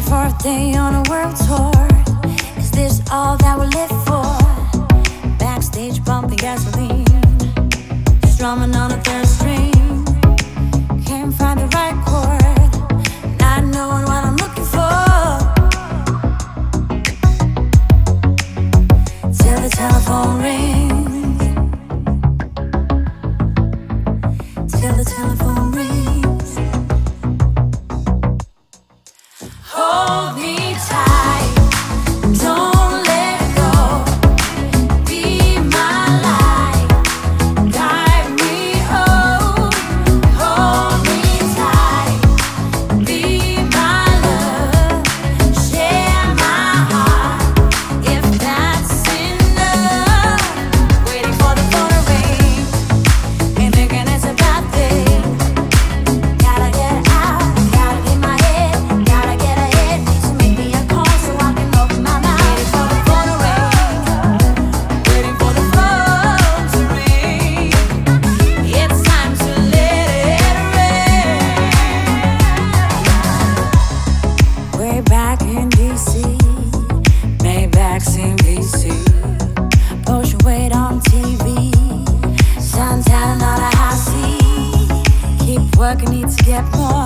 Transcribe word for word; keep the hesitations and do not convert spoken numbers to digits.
fourth day on a world tour. Is this all that we live for? Backstage pumping gasoline, strumming on a third string. Can't find the right chord, not knowing what I'm looking for. Till the telephone rings, till the telephone rings. Hold me tight, don't let go. Be my light, guide me home. Hold me tight, be my love, share my heart, if that's enough. Waiting for the phone to ring, ain't thinking it's a bad thing. Gotta get out, gotta get my head, gotta get ahead. So make me a call so I can open my mouth. Waiting for the phone to ring, waiting for the phone to ring. It's time to let it rain. Way back in D C, Maybach's in V C, push your weight on T V, sun tanning on a high sea. Keep working, need to get more.